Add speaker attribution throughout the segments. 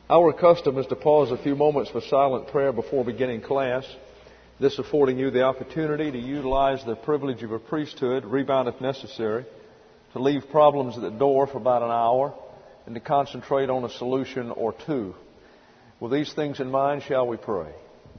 Speaker 1: Our custom is to pause a few moments for silent prayer before beginning class, this affording you the opportunity to utilize the privilege of a priesthood, rebound if necessary, to leave problems at the door for about an hour, and to concentrate on a solution or two. With these things in mind, shall we pray?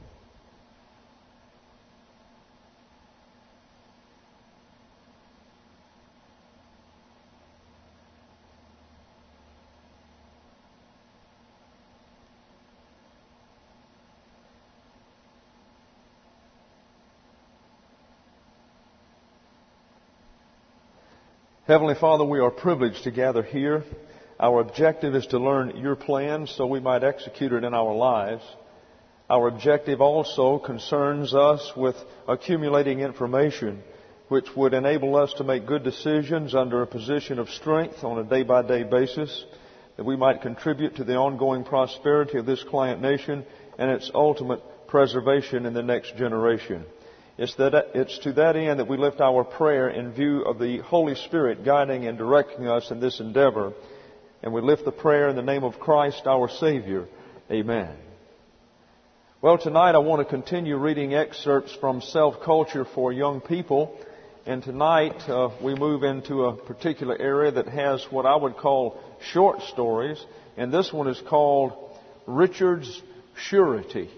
Speaker 1: Heavenly Father, we are privileged to gather here. Our objective is to learn your plan so we might execute it in our lives. Our objective also concerns us with accumulating information which would enable us to make good decisions under a position of strength on a day-by-day basis, that we might contribute to the ongoing prosperity of this client nation and its ultimate preservation in the next generation. It's to that end that we lift our prayer in view of the Holy Spirit guiding and directing us in this endeavor. And we lift the prayer in the name of Christ our Savior. Amen. Well, tonight I want to continue reading excerpts from Self-Culture for Young People. And tonight we move into a particular area that has what I would call short stories. And this one is called Richard's Surety.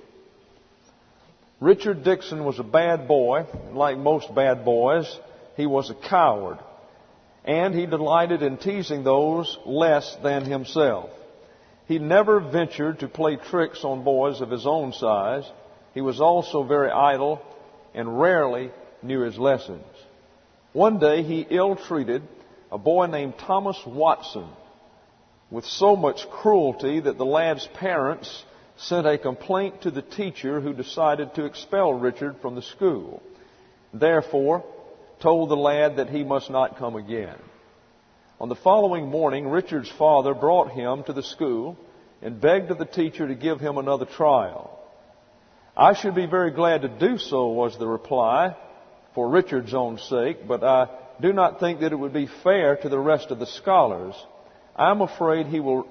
Speaker 1: Richard Dixon was a bad boy. Like most bad boys, he was a coward. And he delighted in teasing those less than himself. He never ventured to play tricks on boys of his own size. He was also very idle and rarely knew his lessons. One day he ill-treated a boy named Thomas Watson with so much cruelty that the lad's parents sent a complaint to the teacher, who decided to expel Richard from the school. Therefore, told the lad that he must not come again. On the following morning, Richard's father brought him to the school and begged of the teacher to give him another trial. "I should be very glad to do so," was the reply, "for Richard's own sake, but I do not think that it would be fair to the rest of the scholars. I'm afraid he will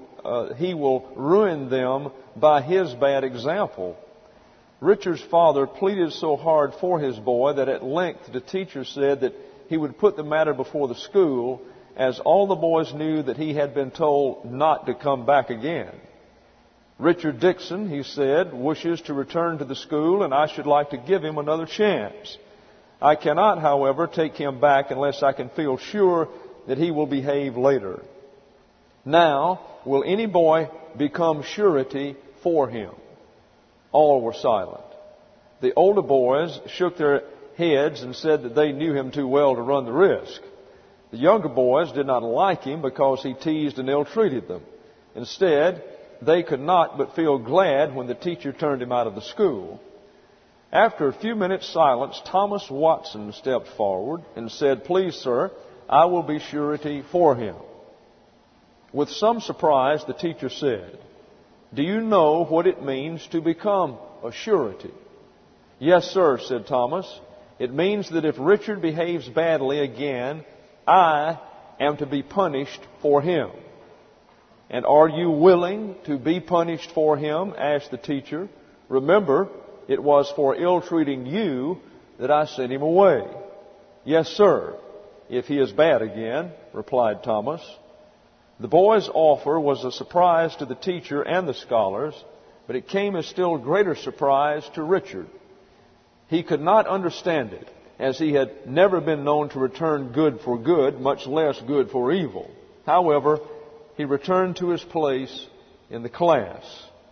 Speaker 1: ruin them by his bad example." Richard's father pleaded so hard for his boy that at length the teacher said that he would put the matter before the school, as all the boys knew that he had been told not to come back again. "Richard Dixon," he said, "wishes to return to the school, and I should like to give him another chance. I cannot, however, take him back unless I can feel sure that he will behave later. Now, will any boy become surety for him?" All were silent. The older boys shook their heads and said that they knew him too well to run the risk. The younger boys did not like him because he teased and ill-treated them. Instead, they could not but feel glad when the teacher turned him out of the school. After a few minutes' silence, Thomas Watson stepped forward and said, "Please, sir, I will be surety for him." With some surprise, the teacher said, "Do you know what it means to become a surety?" "Yes, sir," said Thomas. "It means that if Richard behaves badly again, I am to be punished for him." "And are you willing to be punished for him?" asked the teacher. "Remember, it was for ill-treating you that I sent him away." "Yes, sir, if he is bad again," replied Thomas. The boy's offer was a surprise to the teacher and the scholars, but it came as still greater surprise to Richard. He could not understand it, as he had never been known to return good for good, much less good for evil. However, he returned to his place in the class.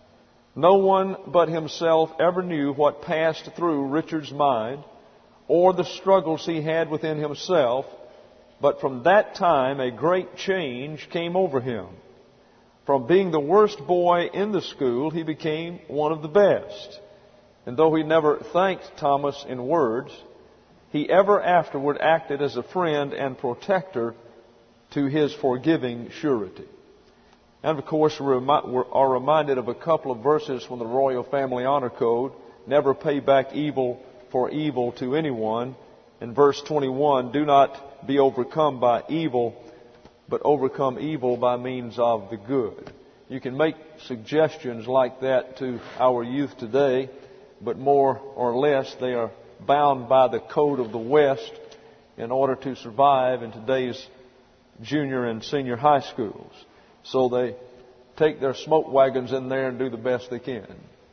Speaker 1: No one but himself ever knew what passed through Richard's mind or the struggles he had within himself, but from that time a great change came over him. From being the worst boy in the school, he became one of the best. And though he never thanked Thomas in words, he ever afterward acted as a friend and protector to his forgiving surety. And of course, we are reminded of a couple of verses from the Royal Family Honor Code. Never pay back evil for evil to anyone. In verse 21, do not be overcome by evil, but overcome evil by means of the good. You can make suggestions like that to our youth today, but more or less they are bound by the code of the West in order to survive in today's junior and senior high schools. So they take their smoke wagons in there and do the best they can.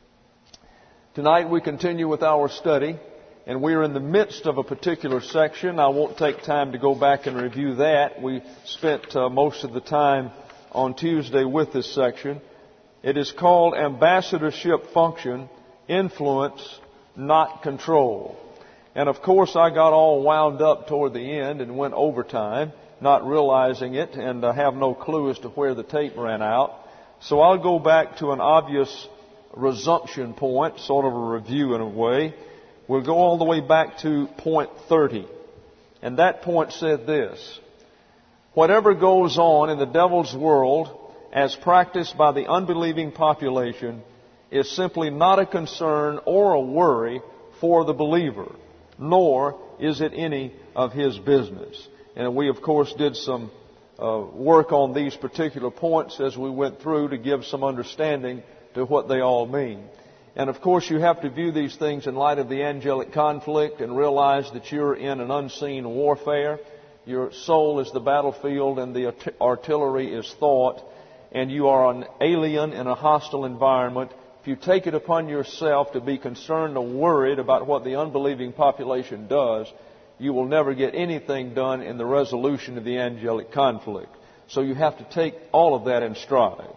Speaker 1: Tonight we continue with our study, and we are in the midst of a particular section. I won't take time to go back and review that. We spent most of the time on Tuesday with this section. It is called Ambassadorship Function, Influence, Not Control. And of course I got all wound up toward the end and went overtime, not realizing it, and I have no clue as to where the tape ran out. So I'll go back to an obvious resumption point, sort of a review in a way. We'll go all the way back to point 30. And that point said this: whatever goes on in the devil's world as practiced by the unbelieving population is simply not a concern or a worry for the believer, nor is it any of his business. And we, of course, did some work on these particular points as we went through to give some understanding to what they all mean. And of course, you have to view these things in light of the angelic conflict and realize that you're in an unseen warfare. Your soul is the battlefield and the artillery is thought, and you are an alien in a hostile environment. If you take it upon yourself to be concerned or worried about what the unbelieving population does, you will never get anything done in the resolution of the angelic conflict. So you have to take all of that in stride.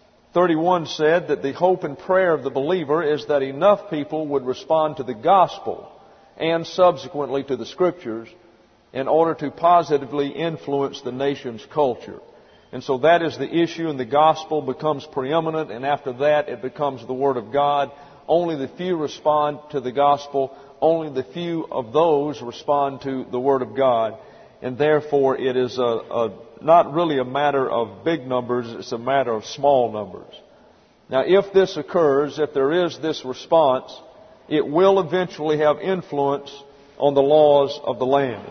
Speaker 1: 31 said that the hope and prayer of the believer is that enough people would respond to the gospel and subsequently to the Scriptures in order to positively influence the nation's culture. And so that is the issue, and the gospel becomes preeminent, and after that it becomes the Word of God. Only the few respond to the gospel. Only the few of those respond to the Word of God. And therefore it is not really a matter of big numbers, it's a matter of small numbers. Now if this occurs, if there is this response, it will eventually have influence on the laws of the land.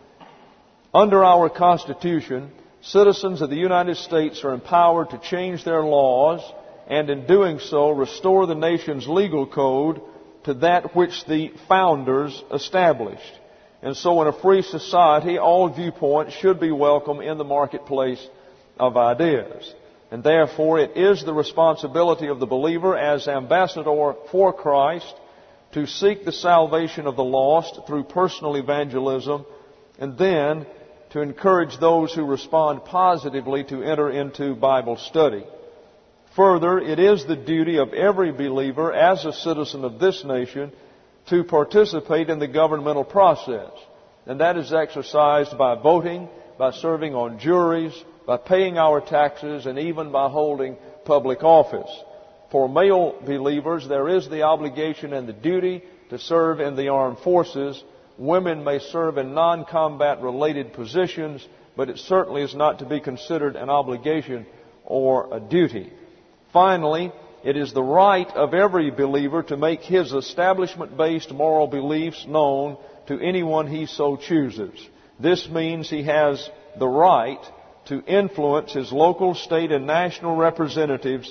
Speaker 1: Under our Constitution, citizens of the United States are empowered to change their laws and in doing so restore the nation's legal code to that which the founders established. And so in a free society, all viewpoints should be welcome in the marketplace of ideas. And therefore it is the responsibility of the believer as ambassador for Christ to seek the salvation of the lost through personal evangelism, and then to encourage those who respond positively to enter into Bible study. Further, it is the duty of every believer as a citizen of this nation to participate in the governmental process. And that is exercised by voting, by serving on juries, by paying our taxes, and even by holding public office. For male believers, there is the obligation and the duty to serve in the armed forces. Women may serve in non-combat related positions, but it certainly is not to be considered an obligation or a duty. Finally, it is the right of every believer to make his establishment-based moral beliefs known to anyone he so chooses. This means he has the right to influence his local, state, and national representatives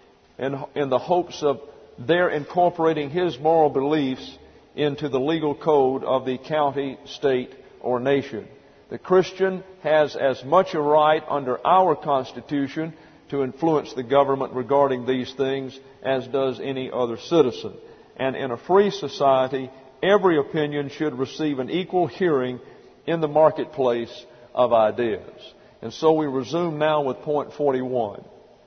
Speaker 1: in the hopes of their incorporating his moral beliefs into the legal code of the county, state, or nation. The Christian has as much a right under our Constitution to influence the government regarding these things as does any other citizen. And in a free society, every opinion should receive an equal hearing in the marketplace of ideas. And so we resume now with point 41.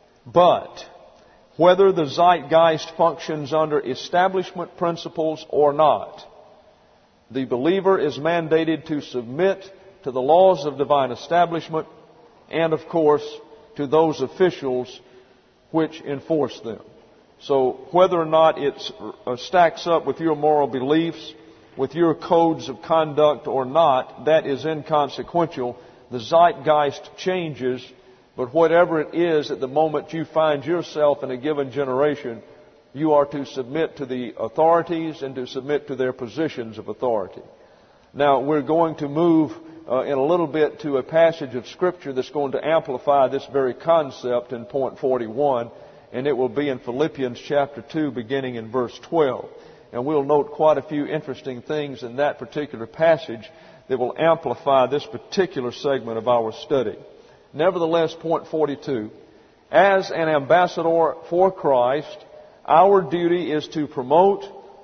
Speaker 1: But whether the zeitgeist functions under establishment principles or not, the believer is mandated to submit to the laws of divine establishment and, of course, to those officials which enforce them. So whether or not it stacks up with your moral beliefs, with your codes of conduct or not, that is inconsequential. The zeitgeist changes, but whatever it is at the moment you find yourself in a given generation, you are to submit to the authorities and to submit to their positions of authority. Now, we're going to move in a little bit to a passage of Scripture that's going to amplify this very concept in point 41, and it will be in Philippians chapter 2, beginning in verse 12. And we'll note quite a few interesting things in that particular passage that will amplify this particular segment of our study. Nevertheless, point 42, as an ambassador for Christ, our duty is to promote,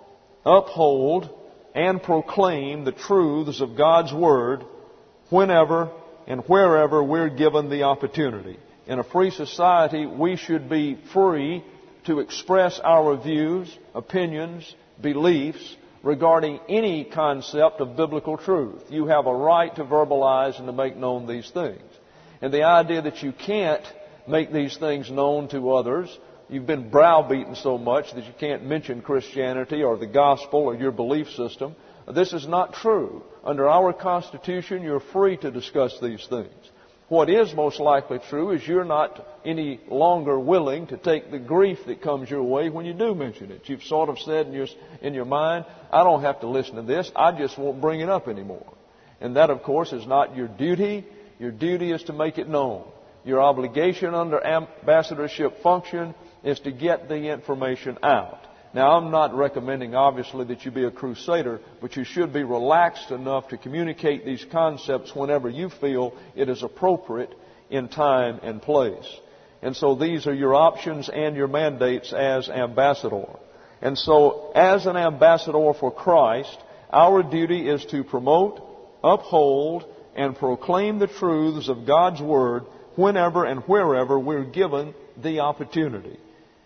Speaker 1: uphold, and proclaim the truths of God's Word whenever and wherever we're given the opportunity. In a free society, we should be free to express our views, opinions, beliefs regarding any concept of biblical truth. You have a right to verbalize and to make known these things. And the idea that you can't make these things known to others, you've been browbeaten so much that you can't mention Christianity or the gospel or your belief system, this is not true. Under our Constitution, you're free to discuss these things. What is most likely true is you're not any longer willing to take the grief that comes your way when you do mention it. You've sort of said in your mind, I don't have to listen to this, I just won't bring it up anymore. And that, of course, is not your duty. Your duty is to make it known. Your obligation under ambassadorship function is to get the information out. Now, I'm not recommending, obviously, that you be a crusader, but you should be relaxed enough to communicate these concepts whenever you feel it is appropriate in time and place. And so these are your options and your mandates as ambassador. And so, as an ambassador for Christ, our duty is to promote, uphold, and proclaim the truths of God's Word whenever and wherever we're given the opportunity.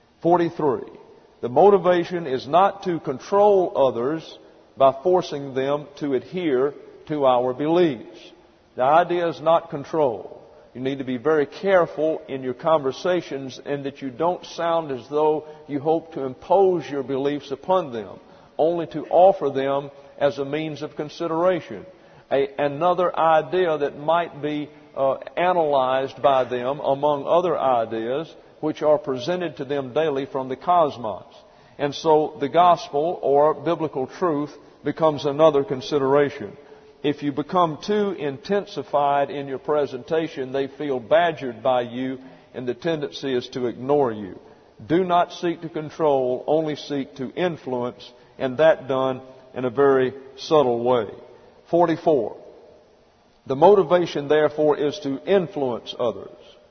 Speaker 1: 43. The motivation is not to control others by forcing them to adhere to our beliefs. The idea is not control. You need to be very careful in your conversations and that you don't sound as though you hope to impose your beliefs upon them, only to offer them as a means of consideration. Another idea that might be analyzed by them among other ideas which are presented to them daily from the cosmos. And so the gospel or biblical truth becomes another consideration. If you become too intensified in your presentation, they feel badgered by you, and the tendency is to ignore you. Do not seek to control, only seek to influence, and that done in a very subtle way. 44. The motivation, therefore, is to influence others.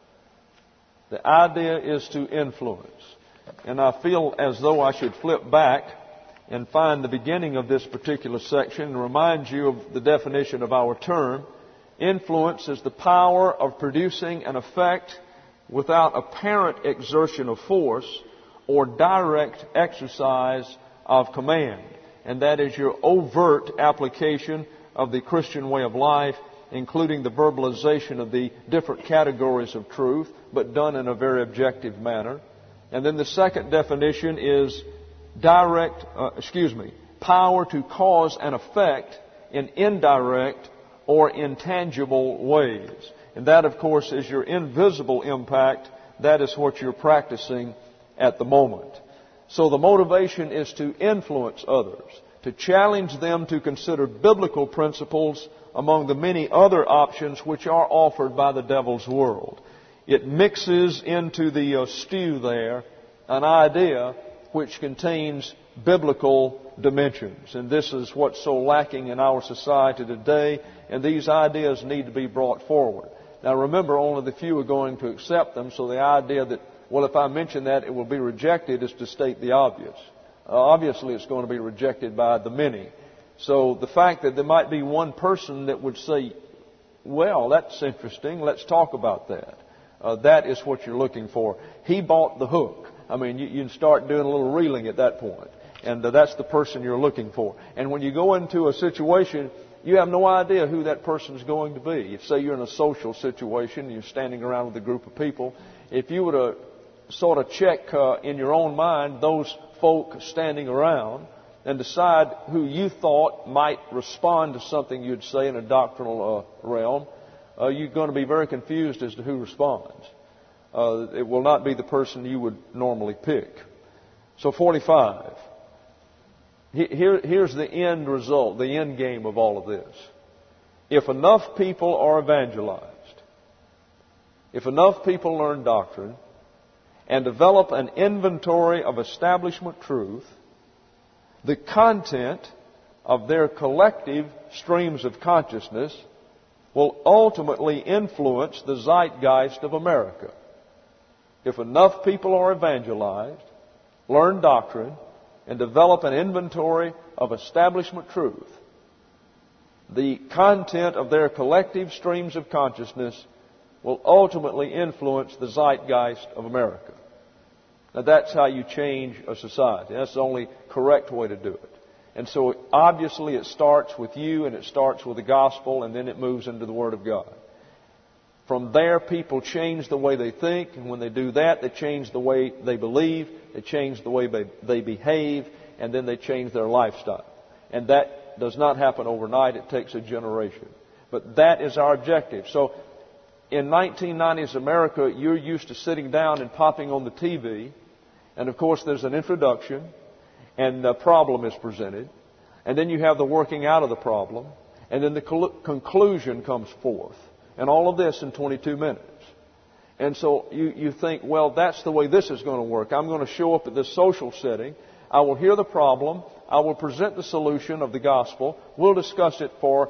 Speaker 1: The idea is to influence. And I feel as though I should flip back and find the beginning of this particular section and remind you of the definition of our term. Influence is the power of producing an effect without apparent exertion of force or direct exercise of command. And that is your overt application of the Christian way of life, including the verbalization of the different categories of truth, but done in a very objective manner. And then the second definition is power to cause an effect in indirect or intangible ways. And that, of course, is your invisible impact. That is what you're practicing at the moment. So the motivation is to influence others, to challenge them to consider biblical principles among the many other options which are offered by the devil's world. It mixes into the stew there an idea which contains biblical dimensions. And this is what's so lacking in our society today, and these ideas need to be brought forward. Now remember, only the few are going to accept them, so the idea that, well, if I mention that, it will be rejected is to state the obvious. Obviously, it's going to be rejected by the many. So the fact that there might be one person that would say, well, that's interesting, let's talk about that. That is what you're looking for. He bought the hook. I mean, you can start doing a little reeling at that point. And that's the person you're looking for. And when you go into a situation, you have no idea who that person is going to be. If, say, you're in a social situation, you're standing around with a group of people, if you were to sort of check in your own mind those folk standing around and decide who you thought might respond to something you'd say in a doctrinal realm, you're going to be very confused as to who responds. It will not be the person you would normally pick. So 45. Here's the end result, the end game of all of this. if enough people are evangelized, if enough people learn doctrine and develop an inventory of establishment truth, the content of their collective streams of consciousness will ultimately influence the zeitgeist of America. If enough people are evangelized, learn doctrine, and develop an inventory of establishment truth, the content of their collective streams of consciousness will ultimately influence the zeitgeist of America. Now that's how you change a society. That's the only correct way to do it. And so obviously it starts with you, and it starts with the gospel, and then it moves into the Word of God. From there, people change the way they think, and when they do that, they change the way they believe, they change the way they behave, and then they change their lifestyle. And that does not happen overnight. It takes a generation. But that is our objective. So in 1990s America, you're used to sitting down and popping on the TV, and of course there's an introduction, and the problem is presented, and then you have the working out of the problem, and then the conclusion comes forth. And all of this in 22 minutes. And so you think, well, that's the way this is going to work. I'm going to show up at this social setting. I will hear the problem. I will present the solution of the gospel. We'll discuss it for,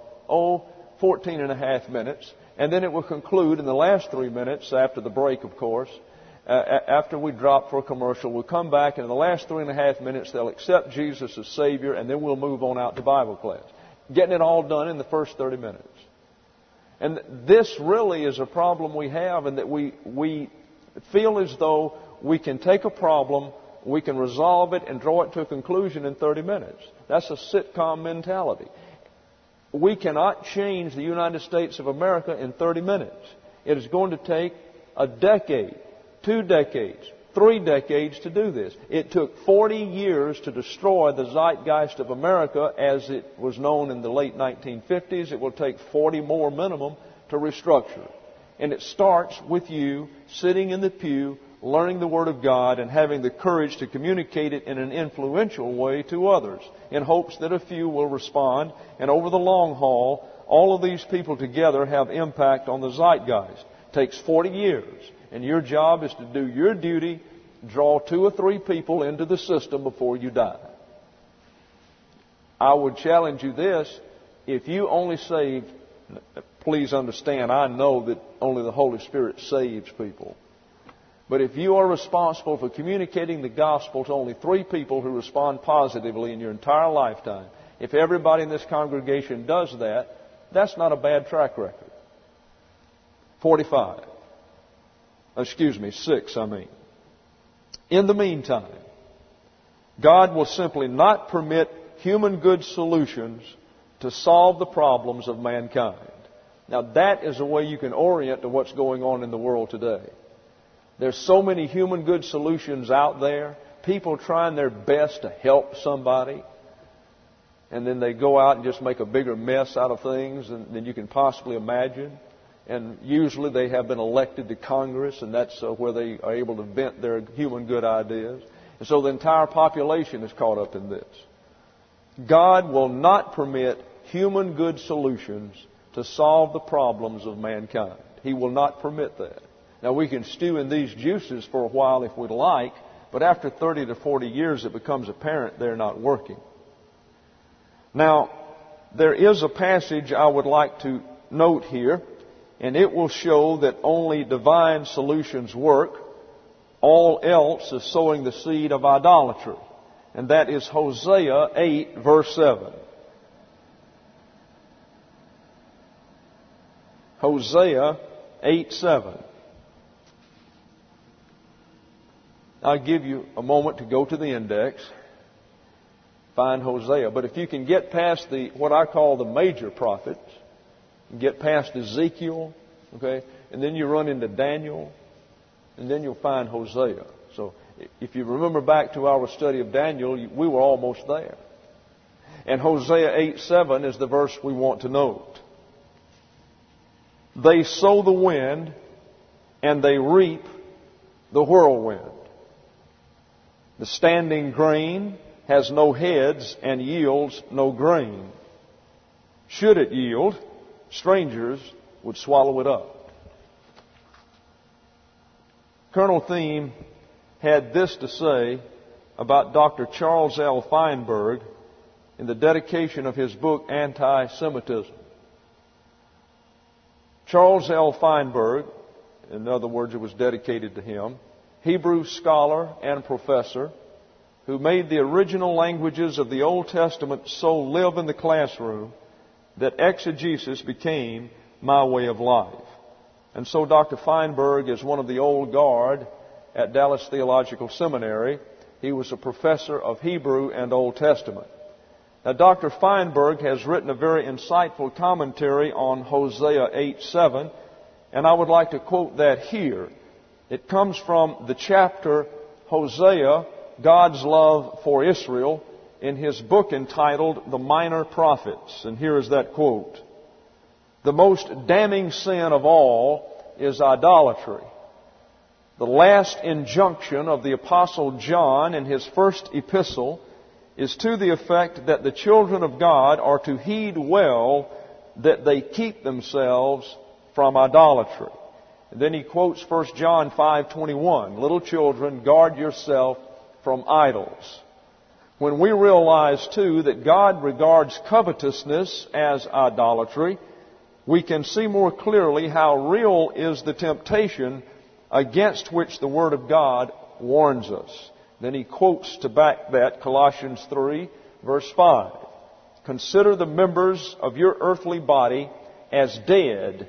Speaker 1: 14 and a half minutes. And then it will conclude in the last 3 minutes, after the break, of course. After we drop for a commercial, we'll come back, and in the last 3.5 minutes, they'll accept Jesus as Savior, and then we'll move on out to Bible class. Getting it all done in the first 30 minutes. And this really is a problem we have, in that we feel as though we can take a problem, we can resolve it, and draw it to a conclusion in 30 minutes. That's a sitcom mentality. We cannot change the United States of America in 30 minutes. It is going to take a decade, 2 decades, 3 decades to do this. It took 40 years to destroy the zeitgeist of America as it was known in the late 1950s. It will take 40 more minimum to restructure. And it starts with you sitting in the pew, learning the Word of God, and having the courage to communicate it in an influential way to others, in hopes that a few will respond. And over the long haul, all of these people together have impact on the zeitgeist. It takes 40 years. And your job is to do your duty, draw 2 or 3 people into the system before you die. I would challenge you this: if you only saved, please understand, I know that only the Holy Spirit saves people. But if you are responsible for communicating the gospel to only 3 people who respond positively in your entire lifetime, if everybody in this congregation does that, that's not a bad track record. 6, I mean. In the meantime, God will simply not permit human good solutions to solve the problems of mankind. Now that is a way you can orient to what's going on in the world today. There's so many human good solutions out there, people trying their best to help somebody, and then they go out and just make a bigger mess out of things than you can possibly imagine. And usually they have been elected to Congress, and that's where they are able to vent their human good ideas. And so the entire population is caught up in this. God will not permit human good solutions to solve the problems of mankind. He will not permit that. Now we can stew in these juices for a while if we'd like, but after 30 to 40 years it becomes apparent they're not working. Now, there is a passage I would like to note here, and it will show that only divine solutions work. All else is sowing the seed of idolatry. And that is Hosea 8, verse 7. Hosea 8:7. I'll give you a moment to go to the index, find Hosea. But if you can get past what I call the major prophets, get past Ezekiel, okay, and then you run into Daniel, and then you'll find Hosea. So if you remember back to our study of Daniel, we were almost there. And Hosea 8:7 is the verse we want to note. They sow the wind, and they reap the whirlwind. The standing grain has no heads and yields no grain. Should it yield, strangers would swallow it up. Colonel Thiem had this to say about Dr. Charles L. Feinberg in the dedication of his book, Anti-Semitism. Charles L. Feinberg, in other words, it was dedicated to him, Hebrew scholar and professor, who made the original languages of the Old Testament so live in the classroom that exegesis became my way of life. And so Dr. Feinberg is one of the old guard at Dallas Theological Seminary. He was a professor of Hebrew and Old Testament. Now, Dr. Feinberg has written a very insightful commentary on Hosea 8:7, and I would like to quote that here. It comes from the chapter Hosea, God's Love for Israel, in his book entitled The Minor Prophets. And here is that quote. The most damning sin of all is idolatry. The last injunction of the Apostle John in his first epistle is to the effect that the children of God are to heed well that they keep themselves from idolatry. And then he quotes 1 John 5:21, little children, guard yourself from idols. When we realize, too, that God regards covetousness as idolatry, we can see more clearly how real is the temptation against which the Word of God warns us. Then he quotes to back that Colossians 3, verse 5. Consider the members of your earthly body as dead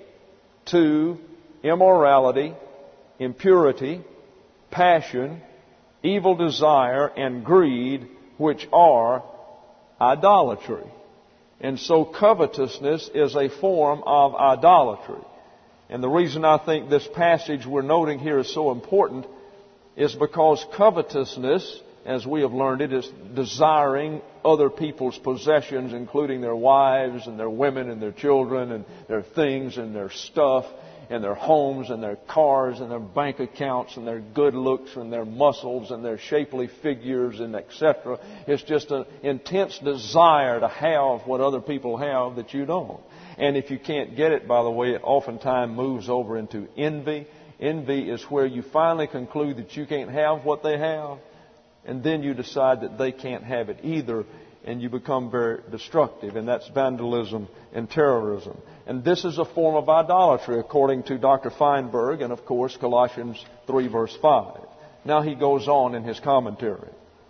Speaker 1: to immorality, impurity, passion, evil desire, and greed, which are idolatry. And so covetousness is a form of idolatry. And the reason I think this passage we're noting here is so important is because covetousness, as we have learned it, is desiring other people's possessions, including their wives and their women and their children and their things and their stuff and their homes and their cars and their bank accounts and their good looks and their muscles and their shapely figures and etc. It's just an intense desire to have what other people have that you don't. And if you can't get it, by the way, it oftentimes moves over into envy. Envy is where you finally conclude that you can't have what they have, and then you decide that they can't have it either, and you become very destructive, and that's vandalism and terrorism. And this is a form of idolatry, according to Dr. Feinberg, and of course Colossians 3, verse 5. Now he goes on in his commentary.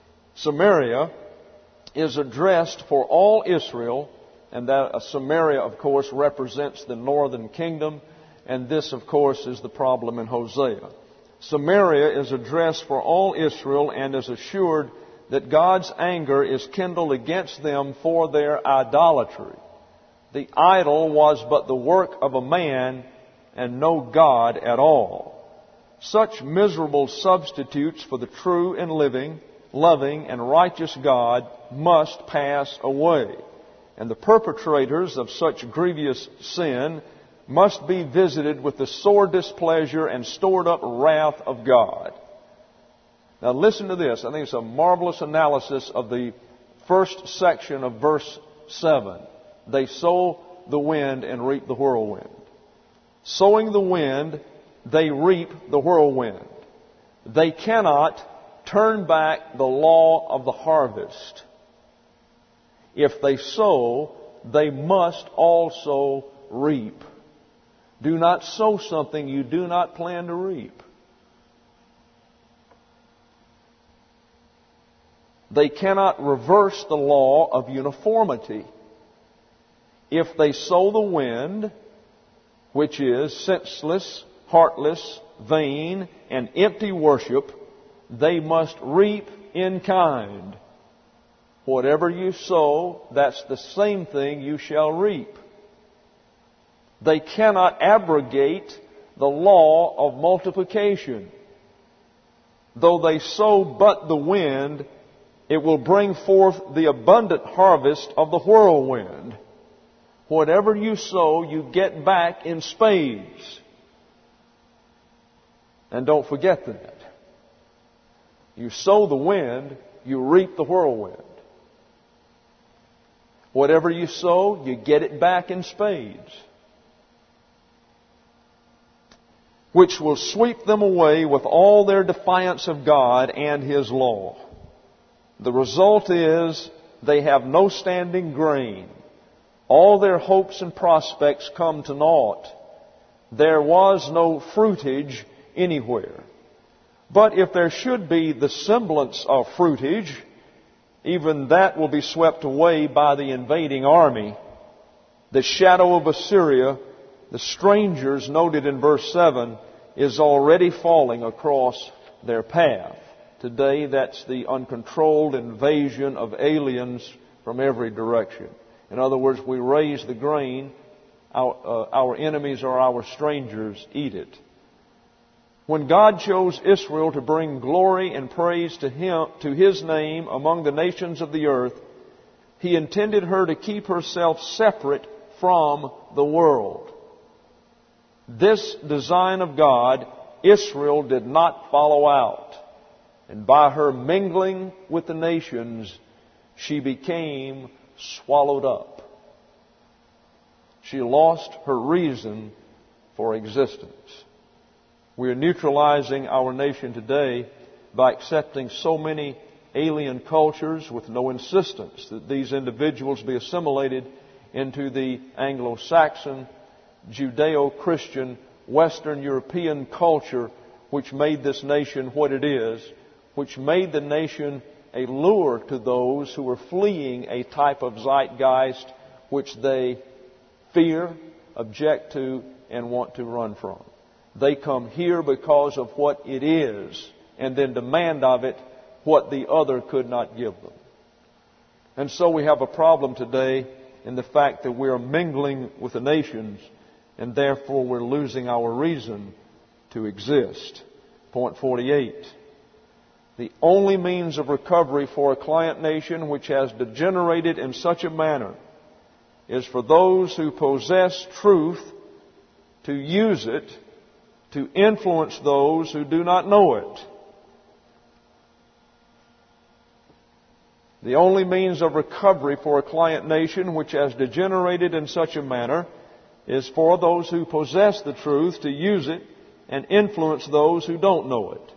Speaker 1: Samaria is addressed for all Israel, and that Samaria, of course, represents the northern kingdom. And this, of course, is the problem in Hosea. Samaria is addressed for all Israel and is assured that God's anger is kindled against them for their idolatry. The idol was but the work of a man and no God at all. Such miserable substitutes for the true and living, loving, and righteous God must pass away. And the perpetrators of such grievous sin must be visited with the sore displeasure and stored up wrath of God. Now listen to this. I think it's a marvelous analysis of the first section of verse 7. They sow the wind and reap the whirlwind. Sowing the wind, they reap the whirlwind. They cannot turn back the law of the harvest. If they sow, they must also reap. Do not sow something you do not plan to reap. They cannot reverse the law of uniformity. If they sow the wind, which is senseless, heartless, vain, and empty worship, they must reap in kind. Whatever you sow, that's the same thing you shall reap. They cannot abrogate the law of multiplication. Though they sow but the wind, it will bring forth the abundant harvest of the whirlwind. Whatever you sow, you get back in spades. And don't forget that. You sow the wind, you reap the whirlwind. Whatever you sow, you get it back in spades. which will sweep them away with all their defiance of God and His law. The result is they have no standing grain. All their hopes and prospects come to naught. There was no fruitage anywhere. But if there should be the semblance of fruitage, even that will be swept away by the invading army. The shadow of Assyria, the strangers noted in verse 7, is already falling across their path. Today, that's the uncontrolled invasion of aliens from every direction. In other words, we raise the grain, our enemies or our strangers eat it. When God chose Israel to bring glory and praise to His name among the nations of the earth, He intended her to keep herself separate from the world. This design of God, Israel did not follow out. And by her mingling with the nations, she became swallowed up. She lost her reason for existence. We are neutralizing our nation today by accepting so many alien cultures with no insistence that these individuals be assimilated into the Anglo-Saxon, Judeo-Christian, Western European culture which made this nation what it is, which made the nation a lure to those who were fleeing a type of zeitgeist which they fear, object to, and want to run from. They come here because of what it is, and then demand of it what the other could not give them. And so we have a problem today in the fact that we are mingling with the nations, and therefore we're losing our reason to exist. Point 48. The only means of recovery for a client nation which has degenerated in such a manner is for those who possess truth to use it to influence those who do not know it. The only means of recovery for a client nation which has degenerated in such a manner is for those who possess the truth to use it and influence those who don't know it.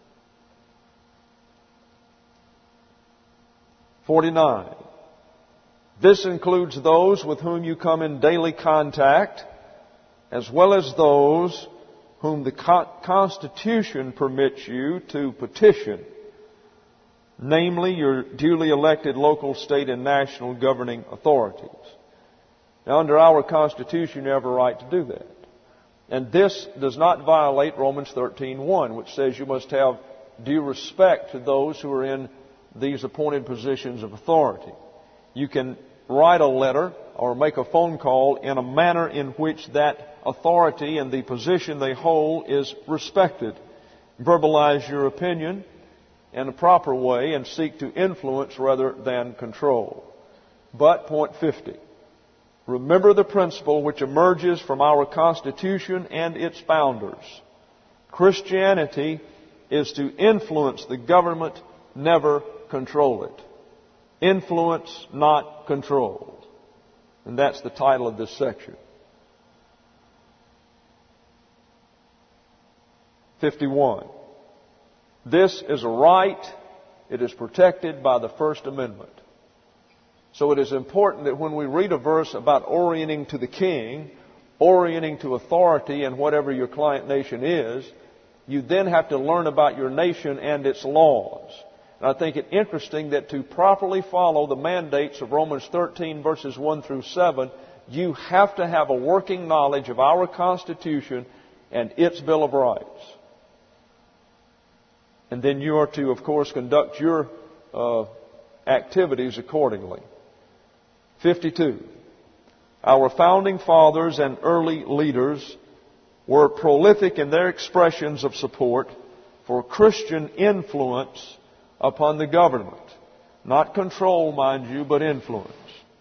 Speaker 1: 49. This includes those with whom you come in daily contact, as well as those whom the Constitution permits you to petition, namely your duly elected local, state, and national governing authorities. Now, under our Constitution, you have a right to do that. And this does not violate Romans 13:1, which says you must have due respect to those who are in these appointed positions of authority. You can write a letter or make a phone call in a manner in which that authority and the position they hold is respected. Verbalize your opinion in a proper way and seek to influence rather than control. But, point 50, remember the principle which emerges from our Constitution and its founders. Christianity is to influence the government, never control it. Influence, not control. And that's the title of this section. 51. This is a right. It is protected by the First Amendment. So it is important that when we read a verse about orienting to the king, orienting to authority and whatever your client nation is, you then have to learn about your nation and its laws. And I think it interesting that to properly follow the mandates of Romans 13 verses 1 through 7, you have to have a working knowledge of our Constitution and its Bill of Rights. And then you are to, of course, conduct your activities accordingly. 52. Our founding fathers and early leaders were prolific in their expressions of support for Christian influence upon the government. Not control, mind you, but influence.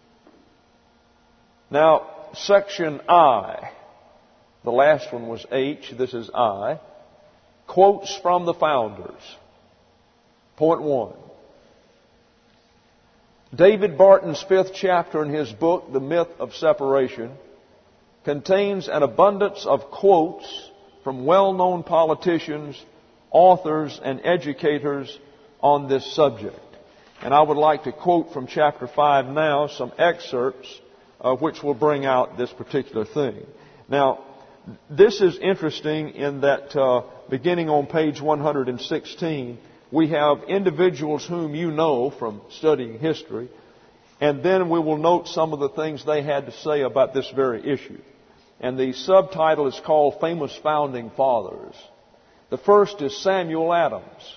Speaker 1: Now, section I, the last one was H, this is I, quotes from the founders. Point 1. David Barton's 5th chapter in his book, The Myth of Separation, contains an abundance of quotes from well-known politicians, authors, and educators on this subject. And I would like to quote from chapter 5 now some excerpts which will bring out this particular thing. Now, this is interesting in that beginning on page 116, we have individuals whom you know from studying history, and then we will note some of the things they had to say about this very issue. And the subtitle is called Famous Founding Fathers. The first is Samuel Adams.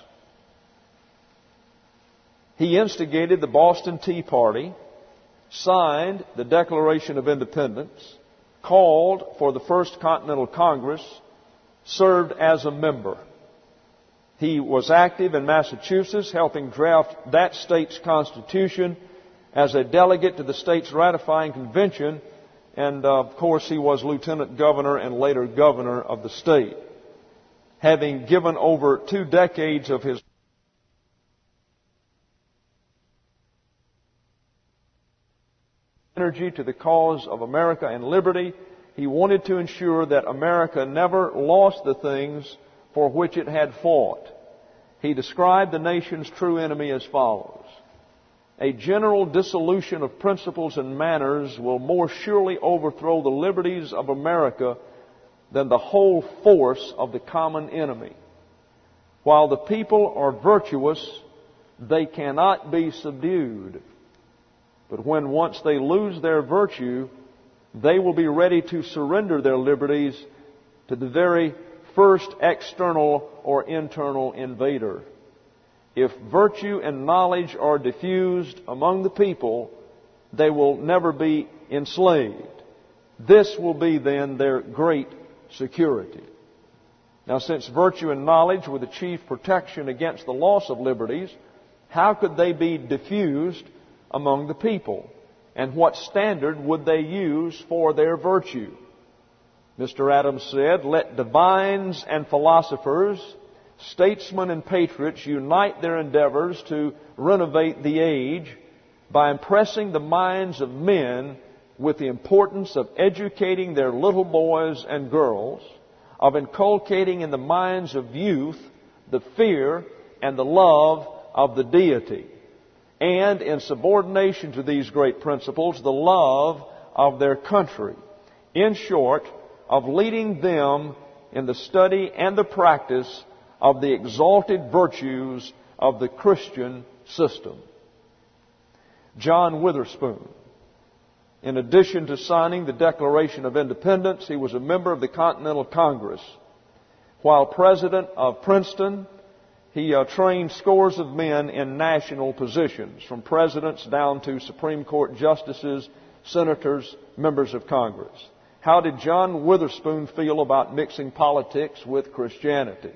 Speaker 1: He instigated the Boston Tea Party, signed the Declaration of Independence, called for the First Continental Congress, served as a member. He was active in Massachusetts, helping draft that state's constitution as a delegate to the state's ratifying convention, and of course he was lieutenant governor and later governor of the state. Having given over 2 decades of his energy to the cause of America and liberty, he wanted to ensure that America never lost the things for which it had fought. He described the nation's true enemy as follows: a general dissolution of principles and manners will more surely overthrow the liberties of America than the whole force of the common enemy. While the people are virtuous, they cannot be subdued. But when once they lose their virtue, they will be ready to surrender their liberties to the very first external or internal invader. If virtue and knowledge are diffused among the people, they will never be enslaved. This will be then their great security. Now, since virtue and knowledge were the chief protection against the loss of liberties, how could they be diffused among the people? And what standard would they use for their virtue? Mr. Adams said, "Let divines and philosophers, statesmen and patriots unite their endeavors to renovate the age by impressing the minds of men with the importance of educating their little boys and girls, of inculcating in the minds of youth the fear and the love of the deity, and in subordination to these great principles, the love of their country. In short, of leading them in the study and the practice of the exalted virtues of the Christian system." John Witherspoon. In addition to signing the Declaration of Independence, he was a member of the Continental Congress. While president of Princeton, he trained scores of men in national positions, from presidents down to Supreme Court justices, senators, members of Congress. How did John Witherspoon feel about mixing politics with Christianity?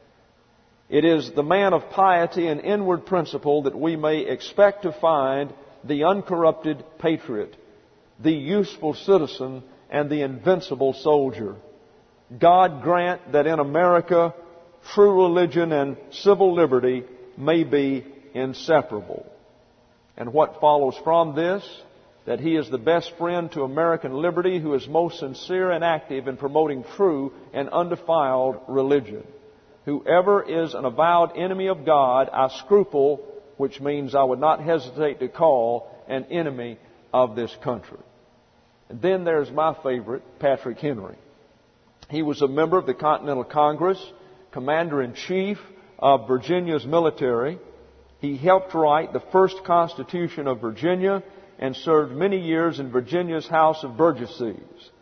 Speaker 1: It is the man of piety and inward principle that we may expect to find the uncorrupted patriot, the useful citizen, and the invincible soldier. God grant that in America, true religion and civil liberty may be inseparable. And what follows from this? That he is the best friend to American liberty, who is most sincere and active in promoting true and undefiled religion. Whoever is an avowed enemy of God, I scruple, which means I would not hesitate to call, an enemy of this country. And then there's my favorite, Patrick Henry. He was a member of the Continental Congress, Commander-in-Chief of Virginia's military. He helped write the first Constitution of Virginia and served many years in Virginia's House of Burgesses.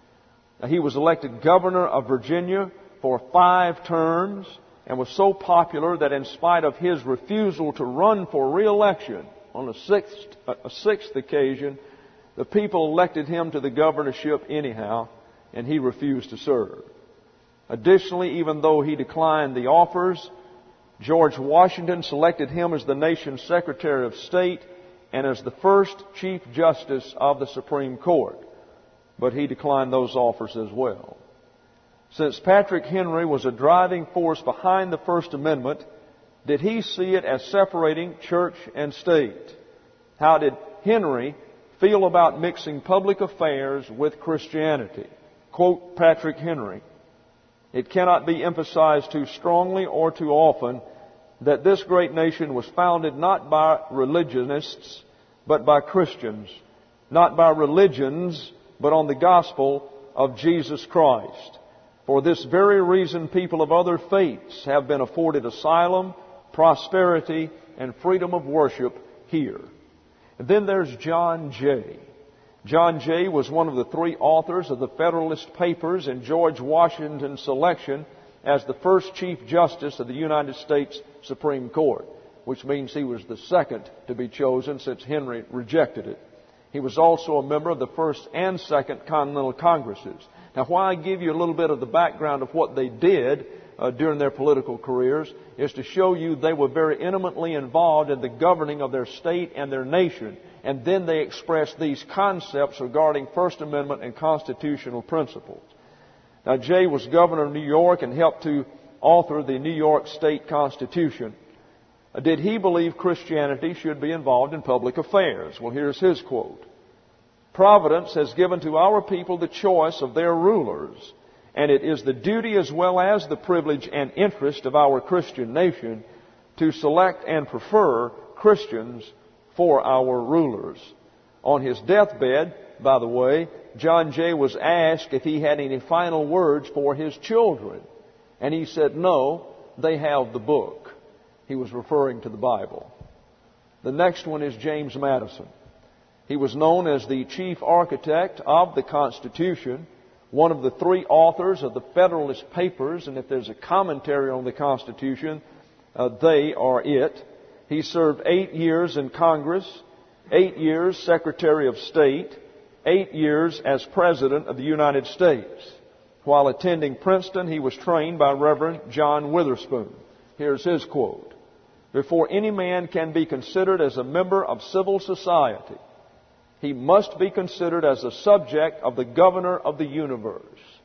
Speaker 1: He was elected governor of Virginia for 5 terms and was so popular that in spite of his refusal to run for re-election on a sixth occasion, the people elected him to the governorship anyhow, and he refused to serve. Additionally, even though he declined the offers, George Washington selected him as the nation's Secretary of State and as the first Chief Justice of the Supreme Court. But he declined those offers as well. Since Patrick Henry was a driving force behind the First Amendment, did he see it as separating church and state? How did Henry feel about mixing public affairs with Christianity? Quote Patrick Henry, It cannot be emphasized too strongly or too often that this great nation was founded not by religionists, but by Christians. Not by religions, but on the gospel of Jesus Christ. For this very reason, people of other faiths have been afforded asylum, prosperity, and freedom of worship here. And then there's John Jay. John Jay was one of the three authors of the Federalist Papers in George Washington's selection as the first Chief Justice of the United States Supreme Court, which means he was the second to be chosen since Henry rejected it. He was also a member of the First and Second Continental Congresses. Now, why I give you a little bit of the background of what they did during their political careers is to show you they were very intimately involved in the governing of their state and their nation. And then they expressed these concepts regarding First Amendment and constitutional principles. Now, Jay was governor of New York and helped to author the New York State Constitution. Did he believe Christianity should be involved in public affairs? Well, here's his quote. Providence has given to our people the choice of their rulers, and it is the duty as well as the privilege and interest of our Christian nation to select and prefer Christians for our rulers. On his deathbed, by the way, John Jay was asked if he had any final words for his children. And he said, no, they have the book. He was referring to the Bible. The next one is James Madison. He was known as the chief architect of the Constitution, one of the three authors of the Federalist Papers, and if there's a commentary on the Constitution, they are it. He served 8 years in Congress, 8 years Secretary of State, 8 years as President of the United States. While attending Princeton, he was trained by Reverend John Witherspoon. Here's his quote. Before any man can be considered as a member of civil society, he must be considered as a subject of the governor of the universe.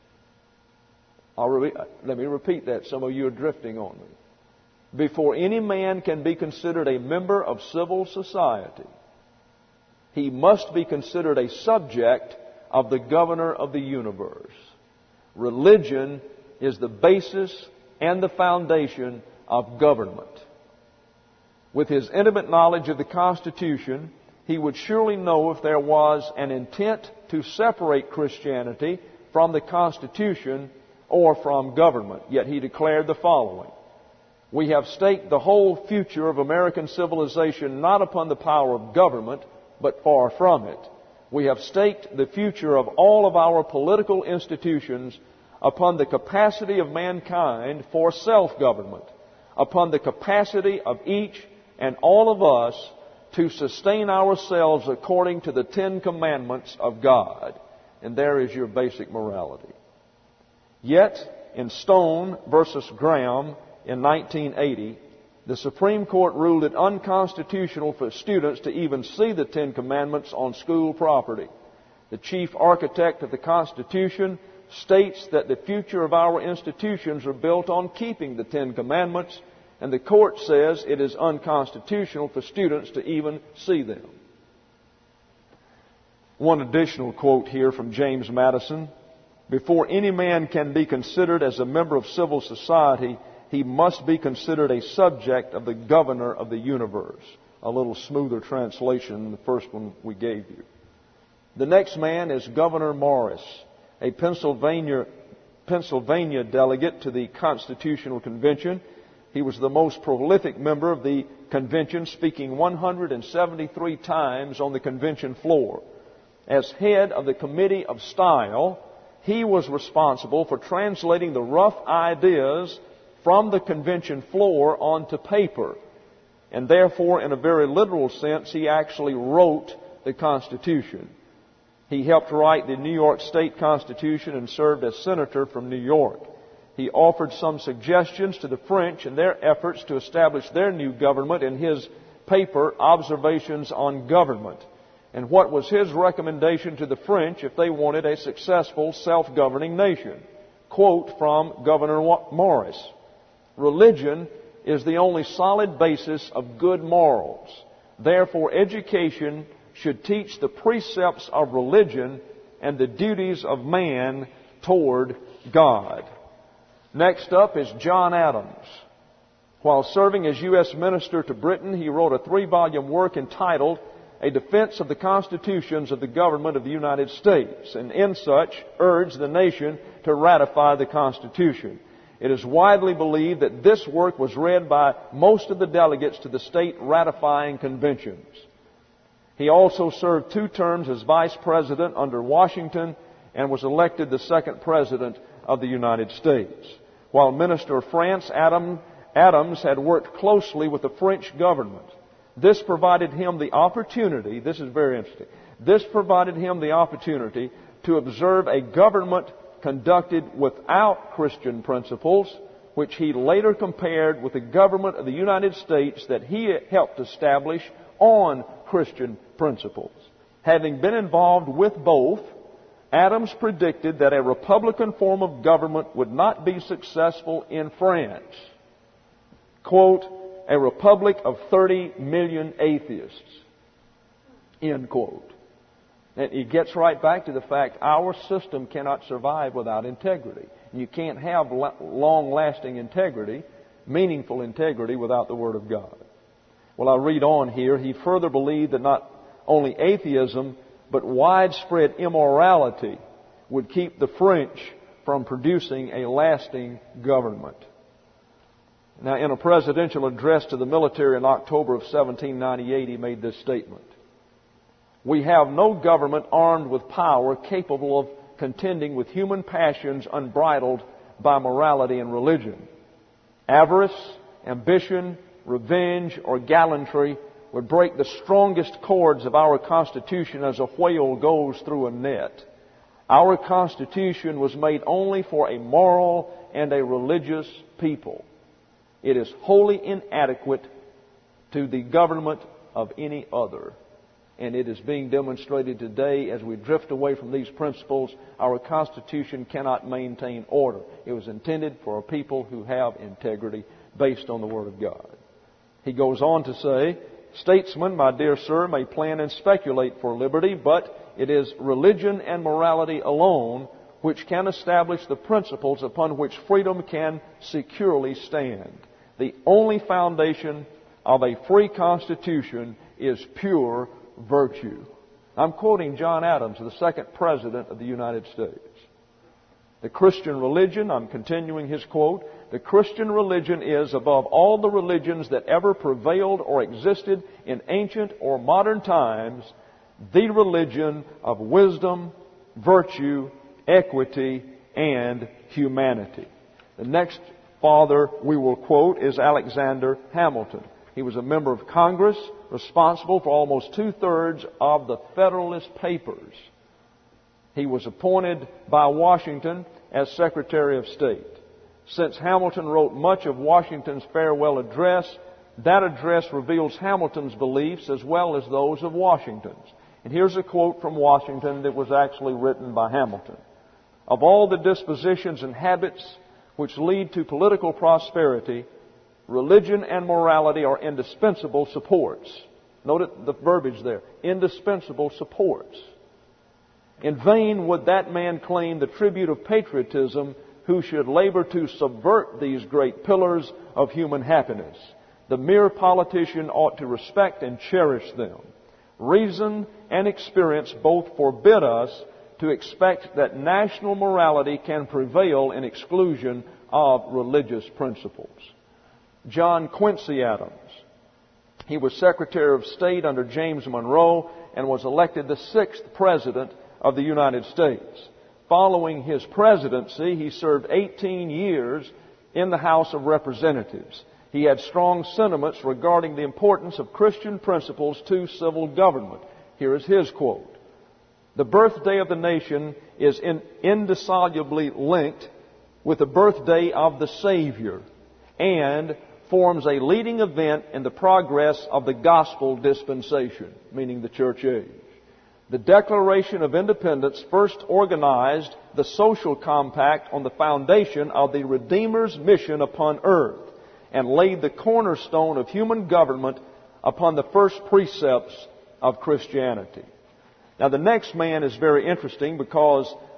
Speaker 1: Let me repeat that. Some of you are drifting on me. Before any man can be considered a member of civil society, he must be considered a subject of the governor of the universe. Religion is the basis and the foundation of government. With his intimate knowledge of the Constitution, he would surely know if there was an intent to separate Christianity from the Constitution or from government. Yet he declared the following. We have staked the whole future of American civilization not upon the power of government, but far from it. We have staked the future of all of our political institutions upon the capacity of mankind for self-government, upon the capacity of each and all of us to sustain ourselves according to the 10 Commandments of God. And there is your basic morality. Yet, in Stone versus Graham in 1980, the Supreme Court ruled it unconstitutional for students to even see the 10 Commandments on school property. The chief architect of the Constitution states that the future of our institutions are built on keeping the 10 Commandments, and the court says it is unconstitutional for students to even see them. One additional quote here from James Madison. Before any man can be considered as a member of civil society, he must be considered a subject of the governor of the universe. A little smoother translation than the first one we gave you. The next man is Gouverneur Morris, a Pennsylvania delegate to the Constitutional Convention. He was the most prolific member of the convention, speaking 173 times on the convention floor. As head of the Committee of Style, he was responsible for translating the rough ideas from the convention floor onto paper. And therefore, in a very literal sense, he actually wrote the Constitution. He helped write the New York State Constitution and served as senator from New York. He offered some suggestions to the French in their efforts to establish their new government in his paper, Observations on Government. And what was his recommendation to the French if they wanted a successful self-governing nation? Quote from Gouverneur Morris. Religion is the only solid basis of good morals. Therefore, education should teach the precepts of religion and the duties of man toward God. Next up is John Adams. While serving as U.S. Minister to Britain, he wrote a 3-volume work entitled A Defense of the Constitutions of the Government of the United States, and in such urged the nation to ratify the Constitution. It is widely believed that this work was read by most of the delegates to the state ratifying conventions. He also served 2 terms as Vice President under Washington and was elected the second President of the United States. While Minister of France, Adams had worked closely with the French government. This provided him the opportunity, this is very interesting, this provided him the opportunity to observe a government conducted without Christian principles, which he later compared with the government of the United States that he helped establish on Christian principles. Having been involved with both, Adams predicted that a Republican form of government would not be successful in France. Quote, a republic of 30 million atheists. End quote. And he gets right back to the fact our system cannot survive without integrity. You can't have long-lasting integrity, meaningful integrity, without the Word of God. Well, I'll read on here. He further believed that not only atheism, but widespread immorality would keep the French from producing a lasting government. Now, in a presidential address to the military in October of 1798, he made this statement. We have no government armed with power capable of contending with human passions unbridled by morality and religion. Avarice, ambition, revenge, or gallantry would break the strongest cords of our Constitution as a whale goes through a net. Our Constitution was made only for a moral and a religious people. It is wholly inadequate to the government of any other. And it is being demonstrated today as we drift away from these principles. Our Constitution cannot maintain order. It was intended for a people who have integrity based on the Word of God. He goes on to say, statesmen, my dear sir, may plan and speculate for liberty, but it is religion and morality alone which can establish the principles upon which freedom can securely stand. The only foundation of a free constitution is pure virtue. I'm quoting John Adams, the second President of the United States. The Christian religion, I'm continuing his quote, the Christian religion is, above all the religions that ever prevailed or existed in ancient or modern times, the religion of wisdom, virtue, equity, and humanity. The next father we will quote is Alexander Hamilton. He was a member of Congress, responsible for almost 2/3 of the Federalist Papers. He was appointed by Washington as Secretary of State. Since Hamilton wrote much of Washington's farewell address, that address reveals Hamilton's beliefs as well as those of Washington's. And here's a quote from Washington that was actually written by Hamilton. Of all the dispositions and habits which lead to political prosperity, religion and morality are indispensable supports. Note the verbiage there. Indispensable supports. In vain would that man claim the tribute of patriotism who should labor to subvert these great pillars of human happiness. The mere politician ought to respect and cherish them. Reason and experience both forbid us to expect that national morality can prevail in exclusion of religious principles. John Quincy Adams. He was Secretary of State under James Monroe and was elected the 6th President of the United States. Following his presidency, he served 18 years in the House of Representatives. He had strong sentiments regarding the importance of Christian principles to civil government. Here is his quote. The birthday of the nation is indissolubly linked with the birthday of the Savior and forms a leading event in the progress of the gospel dispensation, meaning the church age. The Declaration of Independence first organized the social compact on the foundation of the Redeemer's mission upon earth and laid the cornerstone of human government upon the first precepts of Christianity. Now, the next man is very interesting because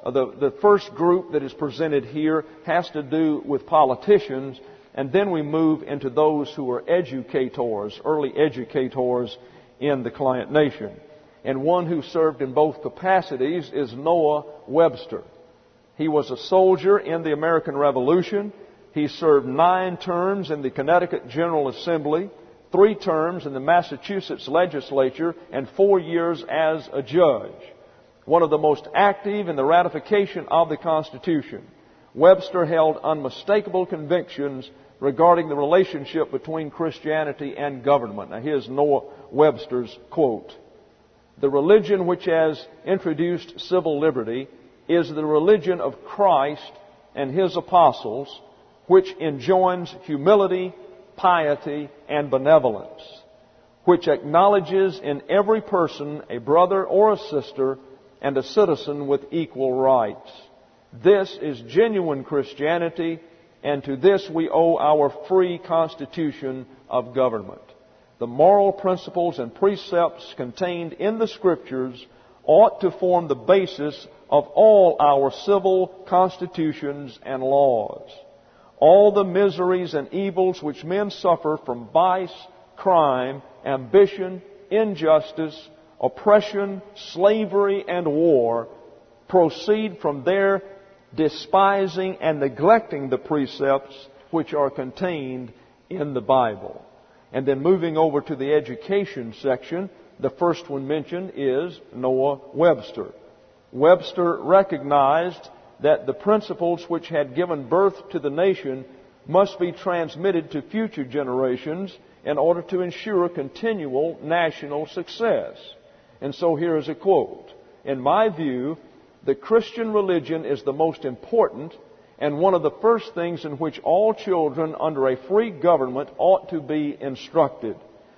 Speaker 1: the first group that is presented here has to do with politicians, and then we move into those who are educators, early educators in the client nation. And one who served in both capacities is Noah Webster. He was a soldier in the American Revolution. He served 9 terms in the Connecticut General Assembly, 3 terms in the Massachusetts legislature, and 4 years as a judge. One of the most active in the ratification of the Constitution. Webster held unmistakable convictions regarding the relationship between Christianity and government. Now here's Noah Webster's quote. "The religion which has introduced civil liberty is the religion of Christ and His apostles, which enjoins humility, piety, and benevolence, which acknowledges in every person a brother or a sister and a citizen with equal rights. This is genuine Christianity, and to this we owe our free constitution of government. The moral principles and precepts contained in the Scriptures ought to form the basis of all our civil constitutions and laws. All the miseries and evils which men suffer from vice, crime, ambition, injustice, oppression, slavery, and war proceed from their despising and neglecting the precepts which are contained in the Bible." And then moving over to the education section, the first one mentioned is Noah Webster. Webster recognized that the principles which had given birth to the nation must be transmitted to future generations in order to ensure continual national success. And so here is a quote. "In my view, the Christian religion is the most important and one of the first things in which all children under a free government ought to be instructed.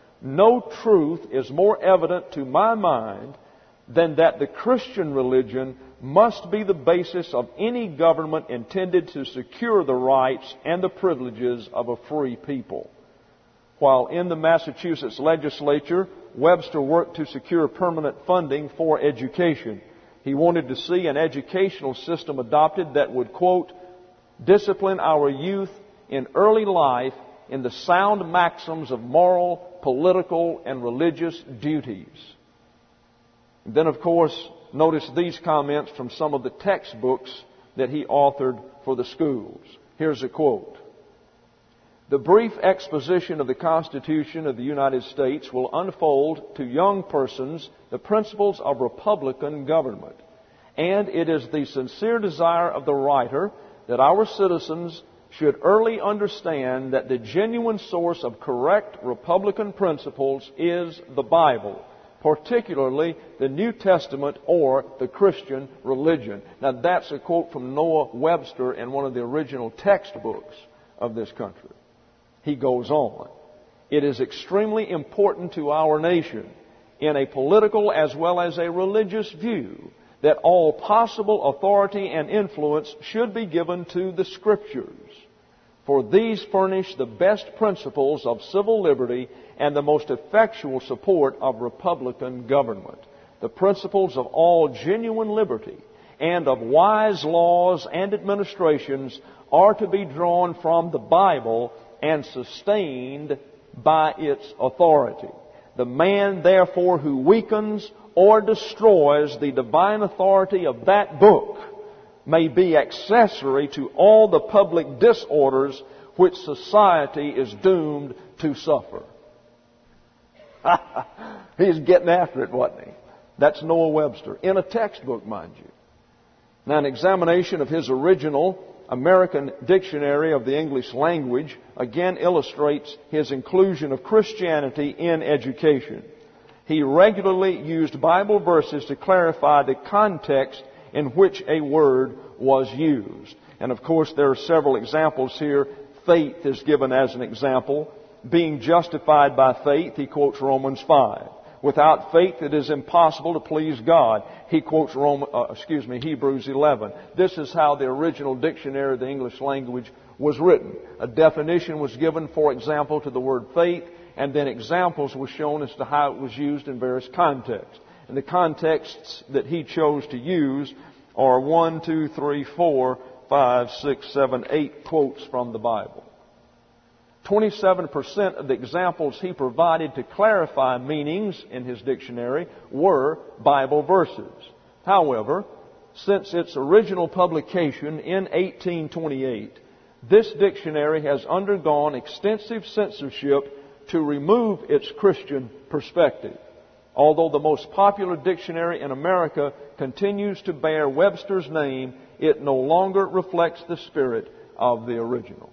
Speaker 1: No truth is more evident to my mind than that the Christian religion must be the basis of any government intended to secure the rights and the privileges of a free people." While in the Massachusetts legislature, Webster worked to secure permanent funding for education. He wanted to see an educational system adopted that would, quote, "discipline our youth in early life in the sound maxims of moral, political, and religious duties." And then, of course, notice these comments from some of the textbooks that he authored for the schools. Here's a quote. "The brief exposition of the Constitution of the United States will unfold to young persons the principles of Republican government. And it is the sincere desire of the writer that our citizens should early understand that the genuine source of correct Republican principles is the Bible, particularly the New Testament or the Christian religion." Now that's a quote from Noah Webster in one of the original textbooks of this country. He goes on, "It is extremely important to our nation, in a political as well as a religious view, that all possible authority and influence should be given to the Scriptures. For these furnish the best principles of civil liberty and the most effectual support of Republican government. The principles of all genuine liberty and of wise laws and administrations are to be drawn from the Bible and sustained by its authority. The man, therefore, who weakens or destroys the divine authority of that book may be accessory to all the public disorders which society is doomed to suffer." He's getting after it, wasn't he? That's Noah Webster, in a textbook, mind you. Now, an examination of his original American Dictionary of the English Language again illustrates his inclusion of Christianity in education. He regularly used Bible verses to clarify the context in which a word was used. And of course, there are several examples here. Faith is given as an example. Being justified by faith, he quotes Romans 5. Without faith, it is impossible to please God. He quotes Hebrews 11. This is how the original dictionary of the English language was written. A definition was given, for example, to the word faith, and then examples were shown as to how it was used in various contexts. And the contexts that he chose to use or 1, 2, 3, 4, 5, 6, 7, 8 quotes from the Bible. 27% of the examples he provided to clarify meanings in his dictionary were Bible verses. However, since its original publication in 1828, this dictionary has undergone extensive censorship to remove its Christian perspective. Although the most popular dictionary in America continues to bear Webster's name, it no longer reflects the spirit of the original.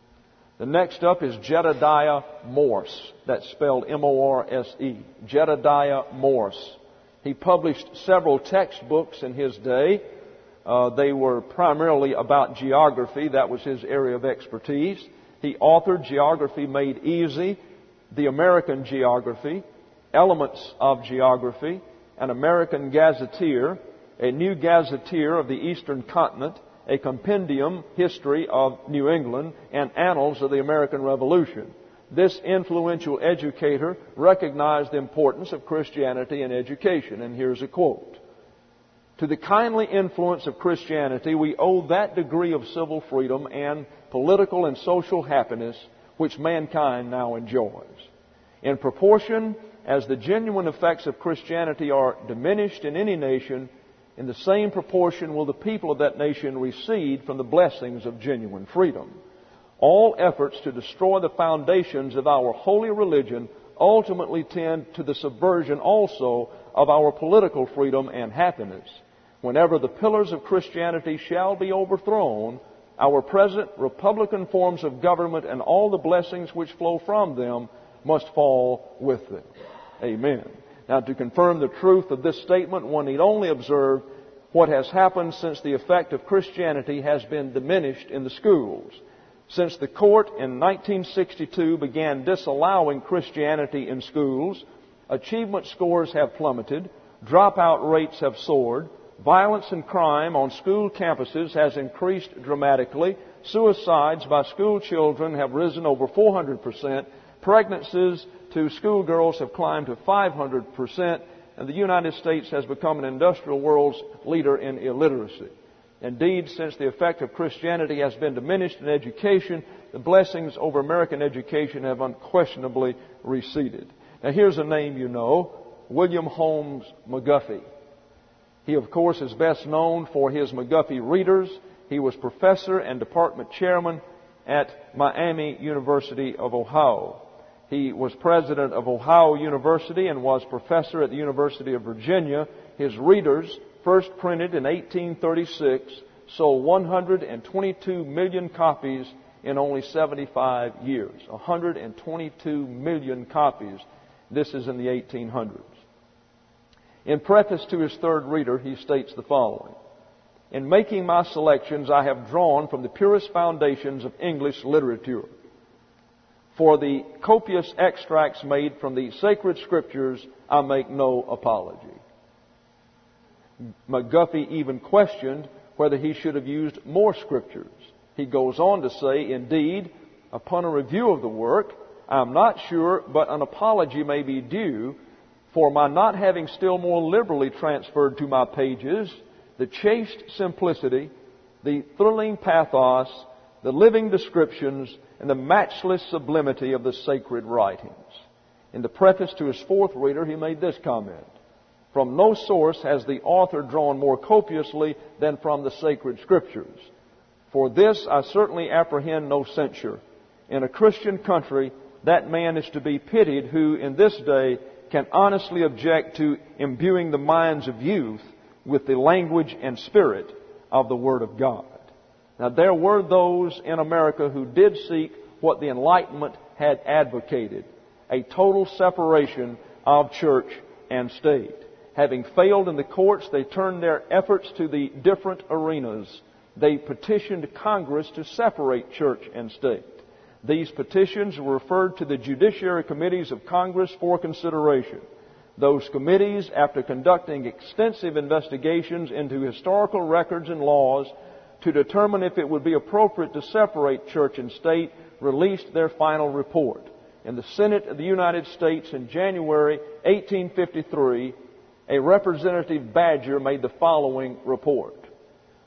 Speaker 1: The next up is Jedediah Morse. That's spelled M-O-R-S-E. Jedediah Morse. He published several textbooks in his day. They were primarily about geography. That was his area of expertise. He authored Geography Made Easy, The American Geography, Elements of Geography, An American Gazetteer, A New Gazetteer of the Eastern Continent, A Compendium History of New England, and Annals of the American Revolution. This influential educator recognized the importance of Christianity in education, and here's a quote. To the kindly influence of Christianity, we owe that degree of civil freedom and political and social happiness which mankind now enjoys. In proportion as the genuine effects of Christianity are diminished in any nation, in the same proportion will the people of that nation recede from the blessings of genuine freedom. All efforts to destroy the foundations of our holy religion ultimately tend to the subversion also of our political freedom and happiness. Whenever the pillars of Christianity shall be overthrown, our present republican forms of government and all the blessings which flow from them must fall with them. Amen. Now, to confirm the truth of this statement, one need only observe what has happened since the effect of Christianity has been diminished in the schools. Since the court in 1962 began disallowing Christianity in schools, achievement scores have plummeted, dropout rates have soared, violence and crime on school campuses has increased dramatically, suicides by school children have risen over 400%, pregnancies to schoolgirls have climbed to 500%, and the United States has become an industrial world's leader in illiteracy. Indeed, since the effect of Christianity has been diminished in education, the blessings over American education have unquestionably receded. Now, here's a name you know, William Holmes McGuffey. He, of course, is best known for his McGuffey Readers. He was professor and department chairman at Miami University of Ohio. He was president of Ohio University and was professor at the University of Virginia. His Readers, first printed in 1836, sold 122 million copies in only 75 years. 122 million copies. This is in the 1800s. In preface to his third reader, he states the following. In making my selections, I have drawn from the purest foundations of English literature. For the copious extracts made from the sacred scriptures, I make no apology. McGuffey even questioned whether he should have used more scriptures. He goes on to say, indeed, upon a review of the work, I am not sure, but an apology may be due for my not having still more liberally transferred to my pages the chaste simplicity, the thrilling pathos, the living descriptions, and the matchless sublimity of the sacred writings. In the preface to his fourth reader, he made this comment. From no source has the author drawn more copiously than from the sacred scriptures. For this I certainly apprehend no censure. In a Christian country, that man is to be pitied who in this day can honestly object to imbuing the minds of youth with the language and spirit of the Word of God. Now, there were those in America who did seek what the Enlightenment had advocated, a total separation of church and state. Having failed in the courts, they turned their efforts to the different arenas. They petitioned Congress to separate church and state. These petitions were referred to the judiciary committees of Congress for consideration. Those committees, after conducting extensive investigations into historical records and laws to determine if it would be appropriate to separate church and state, released their final report. In the Senate of the United States in January 1853, a Representative Badger made the following report.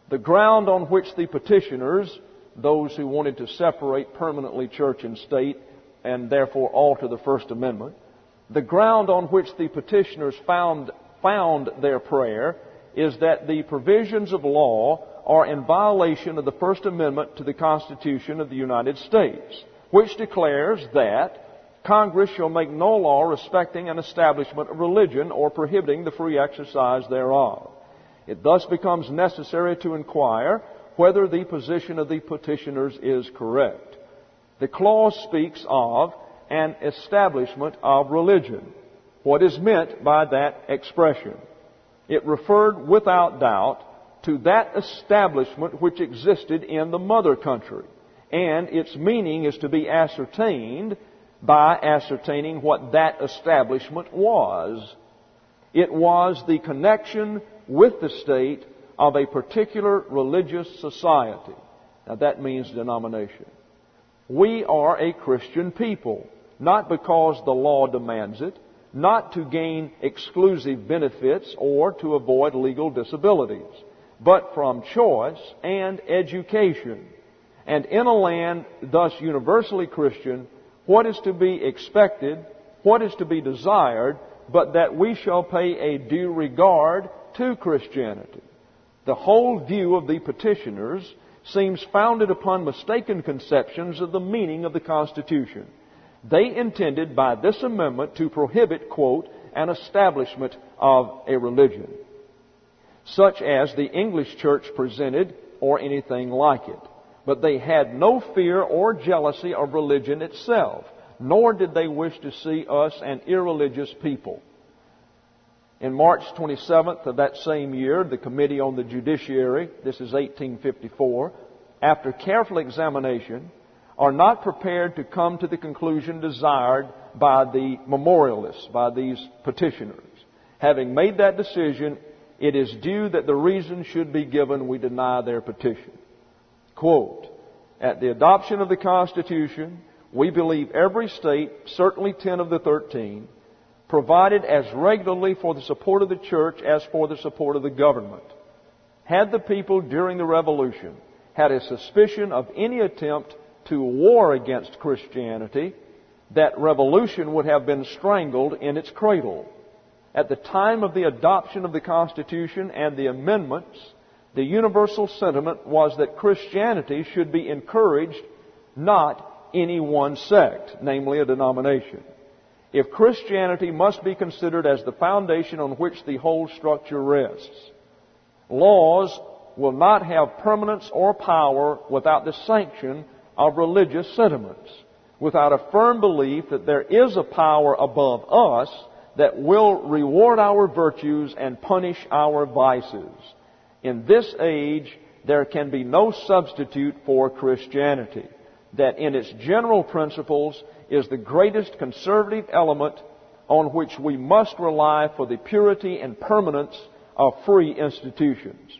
Speaker 1: The ground on which the petitioners, those who wanted to separate permanently church and state and therefore alter the First Amendment, the ground on which the petitioners found their prayer is that the provisions of law are in violation of the First Amendment to the Constitution of the United States, which declares that Congress shall make no law respecting an establishment of religion or prohibiting the free exercise thereof. It thus becomes necessary to inquire whether the position of the petitioners is correct. The clause speaks of an establishment of religion. What is meant by that expression? It referred without doubt to that establishment which existed in the mother country, and its meaning is to be ascertained by ascertaining what that establishment was. It was the connection with the state of a particular religious society. Now that means denomination. We are a Christian people, not because the law demands it, not to gain exclusive benefits or to avoid legal disabilities, but from choice and education. And in a land thus universally Christian, what is to be expected, what is to be desired, but that we shall pay a due regard to Christianity. The whole view of the petitioners seems founded upon mistaken conceptions of the meaning of the Constitution. They intended by this amendment to prohibit, quote, an establishment of a religion, such as the English church presented or anything like it. But they had no fear or jealousy of religion itself, nor did they wish to see us an irreligious people. In March 27th of that same year, the Committee on the Judiciary, this is 1854, after careful examination, are not prepared to come to the conclusion desired by the memorialists, by these petitioners. Having made that decision, it is due that the reason should be given, we deny their petition. Quote, at the adoption of the Constitution, we believe every state, certainly 10 of the 13, provided as regularly for the support of the church as for the support of the government. Had the people during the Revolution had a suspicion of any attempt to war against Christianity, that revolution would have been strangled in its cradle. At the time of the adoption of the Constitution and the amendments, the universal sentiment was that Christianity should be encouraged, not any one sect, namely a denomination. If Christianity must be considered as the foundation on which the whole structure rests, laws will not have permanence or power without the sanction of religious sentiments, without a firm belief that there is a power above us that will reward our virtues and punish our vices. In this age, there can be no substitute for Christianity, that in its general principles is the greatest conservative element on which we must rely for the purity and permanence of free institutions.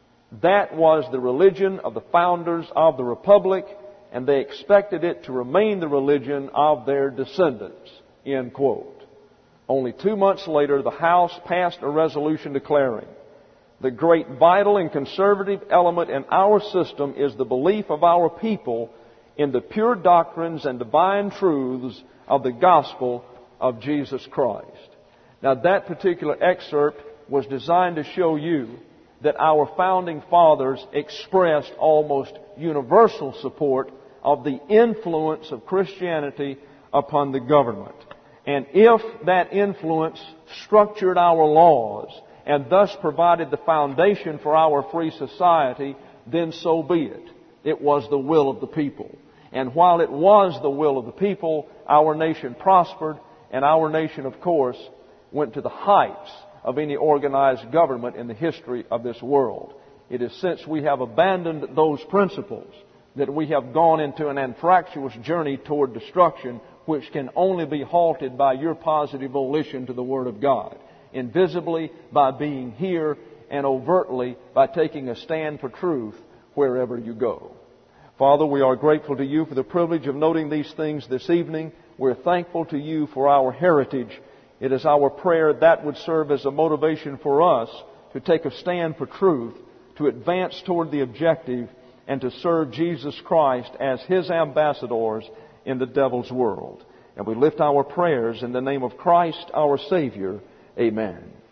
Speaker 1: That was the religion of the founders of the Republic, and they expected it to remain the religion of their descendants. End quote. Only 2 months later, the House passed a resolution declaring, the great vital and conservative element in our system is the belief of our people in the pure doctrines and divine truths of the gospel of Jesus Christ. Now that particular excerpt was designed to show you that our founding fathers expressed almost universal support of the influence of Christianity upon the government. And if that influence structured our laws and thus provided the foundation for our free society, then so be it. It was the will of the people. And while it was the will of the people, our nation prospered, and our nation, of course, went to the heights of any organized government in the history of this world. It is since we have abandoned those principles that we have gone into an anfractuous journey toward destruction, which can only be halted by your positive volition to the Word of God, invisibly by being here, and overtly by taking a stand for truth wherever you go. Father, we are grateful to you for the privilege of noting these things this evening. We're thankful to you for our heritage. It is our prayer that would serve as a motivation for us to take a stand for truth, to advance toward the objective and to serve Jesus Christ as His ambassadors in the devil's world. And we lift our prayers in the name of Christ our Savior. Amen.